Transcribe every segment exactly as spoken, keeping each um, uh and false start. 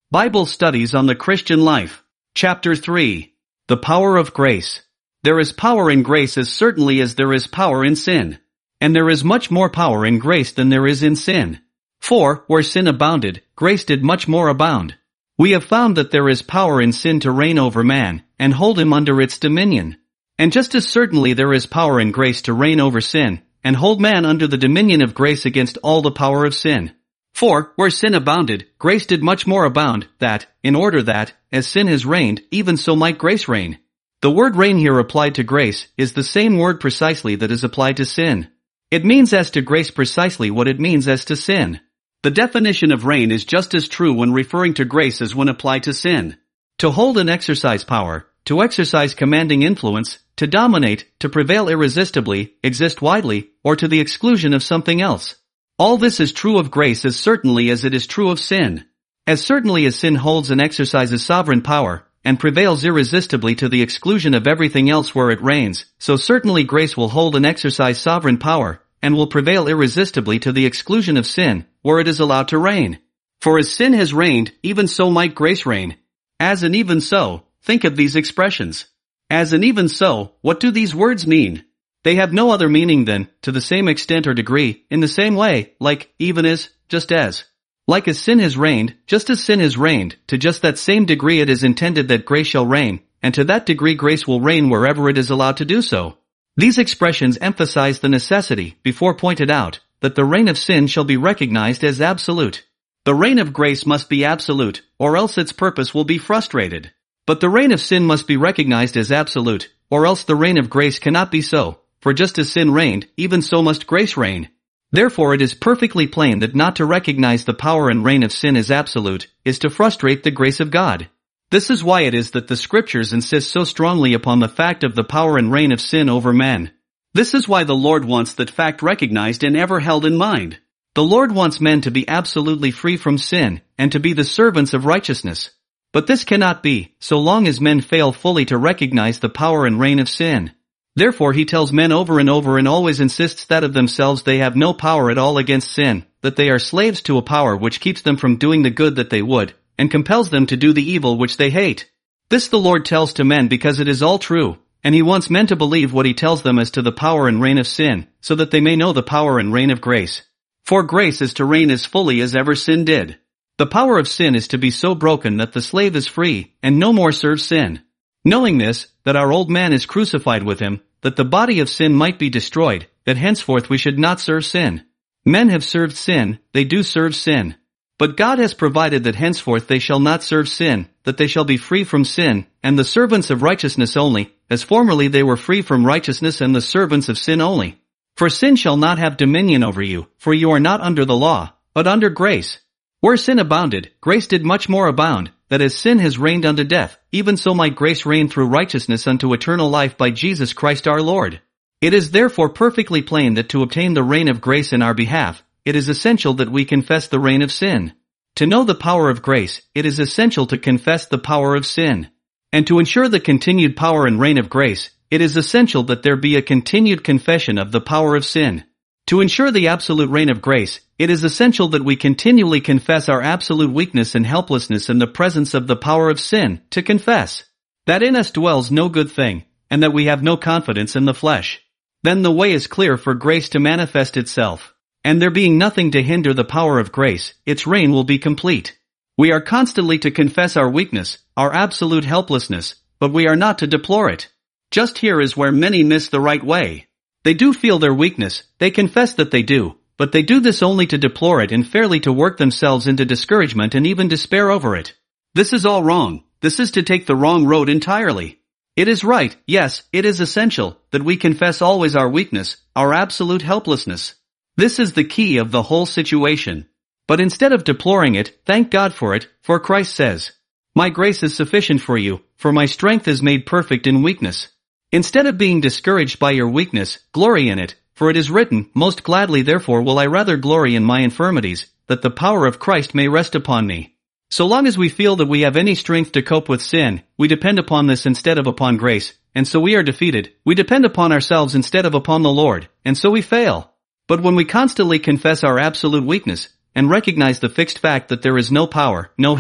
Bible Studies on the Christian Life. Chapter three. The Power of Grace. There is power in grace as certainly as there is power in sin. And there is much more power in grace than there is in sin. For, where sin abounded, grace did much more abound. We have found that there is power in sin to reign over man, and hold him under its dominion. And just as certainly there is power in grace to reign over sin, and hold man under the dominion of grace against all the power of sin. For, where sin abounded, grace did much more abound, that, in order that, as sin has reigned, even so might grace reign. The word reign here applied to grace is the same word precisely that is applied to sin. It means as to grace precisely what it means as to sin. The definition of reign is just as true when referring to grace as when applied to sin. To hold and exercise power, to exercise commanding influence, to dominate, to prevail irresistibly, exist widely, or to the exclusion of something else. All this is true of grace as certainly as it is true of sin. As certainly as sin holds and exercises sovereign power, and prevails irresistibly to the exclusion of everything else where it reigns, so certainly grace will hold and exercise sovereign power, and will prevail irresistibly to the exclusion of sin, where it is allowed to reign. For as sin has reigned, even so might grace reign. As and even so, think of these expressions. As and even so, what do these words mean? They have no other meaning than, to the same extent or degree, in the same way, like, even as, just as. Like as sin has reigned, just as sin has reigned, to just that same degree it is intended that grace shall reign, and to that degree grace will reign wherever it is allowed to do so. These expressions emphasize the necessity, before pointed out, that the reign of sin shall be recognized as absolute. The reign of grace must be absolute, or else its purpose will be frustrated. But the reign of sin must be recognized as absolute, or else the reign of grace cannot be so. For just as sin reigned, even so must grace reign. Therefore it is perfectly plain that not to recognize the power and reign of sin as absolute, is to frustrate the grace of God. This is why it is that the Scriptures insist so strongly upon the fact of the power and reign of sin over men. This is why the Lord wants that fact recognized and ever held in mind. The Lord wants men to be absolutely free from sin, and to be the servants of righteousness. But this cannot be, so long as men fail fully to recognize the power and reign of sin. Therefore he tells men over and over and always insists that of themselves they have no power at all against sin, that they are slaves to a power which keeps them from doing the good that they would, and compels them to do the evil which they hate. This the Lord tells to men because it is all true, and he wants men to believe what he tells them as to the power and reign of sin, so that they may know the power and reign of grace. For grace is to reign as fully as ever sin did. The power of sin is to be so broken that the slave is free, and no more serves sin. Knowing this, that our old man is crucified with him, that the body of sin might be destroyed, that henceforth we should not serve sin. Men have served sin, they do serve sin. But God has provided that henceforth they shall not serve sin, that they shall be free from sin, and the servants of righteousness only, as formerly they were free from righteousness and the servants of sin only. For sin shall not have dominion over you, for you are not under the law, but under grace. Where sin abounded, grace did much more abound, that as sin has reigned unto death, even so might grace reign through righteousness unto eternal life by Jesus Christ our Lord. It is therefore perfectly plain that to obtain the reign of grace in our behalf, it is essential that we confess the reign of sin. To know the power of grace, it is essential to confess the power of sin. And to ensure the continued power and reign of grace, it is essential that there be a continued confession of the power of sin. To ensure the absolute reign of grace, it is essential that we continually confess our absolute weakness and helplessness in the presence of the power of sin, to confess that in us dwells no good thing, and that we have no confidence in the flesh. Then the way is clear for grace to manifest itself. And there being nothing to hinder the power of grace, its reign will be complete. We are constantly to confess our weakness, our absolute helplessness, but we are not to deplore it. Just here is where many miss the right way. They do feel their weakness, they confess that they do, but they do this only to deplore it and fairly to work themselves into discouragement and even despair over it. This is all wrong. This is to take the wrong road entirely. It is right, yes, it is essential, that we confess always our weakness, our absolute helplessness. This is the key of the whole situation. But instead of deploring it, thank God for it, for Christ says, "My grace is sufficient for you, for my strength is made perfect in weakness." Instead of being discouraged by your weakness, glory in it, for it is written, "Most gladly therefore will I rather glory in my infirmities, that the power of Christ may rest upon me." So long as we feel that we have any strength to cope with sin, we depend upon this instead of upon grace, and so we are defeated. We depend upon ourselves instead of upon the Lord, and so we fail. But when we constantly confess our absolute weakness, and recognize the fixed fact that there is no power, no help,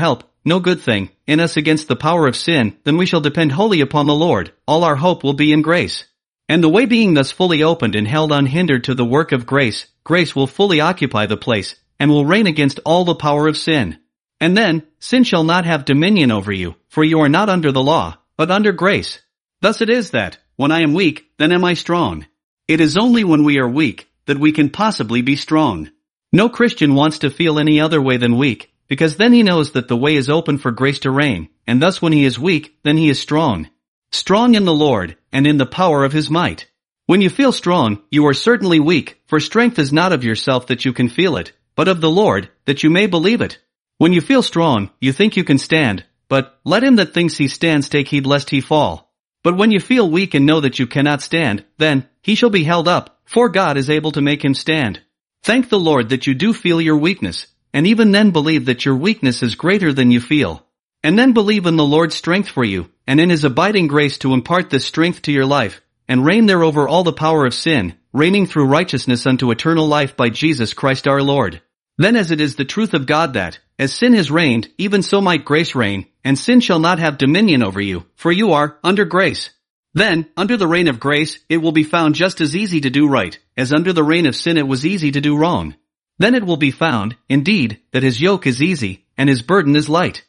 no good thing, in us against the power of sin, then we shall depend wholly upon the Lord, all our hope will be in grace. And the way being thus fully opened and held unhindered to the work of grace, grace will fully occupy the place, and will reign against all the power of sin. And then, sin shall not have dominion over you, for you are not under the law, but under grace. Thus it is that, when I am weak, then am I strong. It is only when we are weak, that we can possibly be strong. No Christian wants to feel any other way than weak, because then he knows that the way is open for grace to reign, and thus when he is weak, then he is strong. Strong in the Lord, and in the power of his might. When you feel strong, you are certainly weak, for strength is not of yourself that you can feel it, but of the Lord, that you may believe it. When you feel strong, you think you can stand, but let him that thinks he stands take heed lest he fall. But when you feel weak and know that you cannot stand, then he shall be held up, for God is able to make him stand. Thank the Lord that you do feel your weakness, and even then believe that your weakness is greater than you feel. And then believe in the Lord's strength for you, and in his abiding grace to impart this strength to your life, and reign there over all the power of sin, reigning through righteousness unto eternal life by Jesus Christ our Lord. Then as it is the truth of God that, as sin has reigned, even so might grace reign, and sin shall not have dominion over you, for you are under grace. Then, under the reign of grace, it will be found just as easy to do right, as under the reign of sin it was easy to do wrong. Then it will be found, indeed, that his yoke is easy, and his burden is light.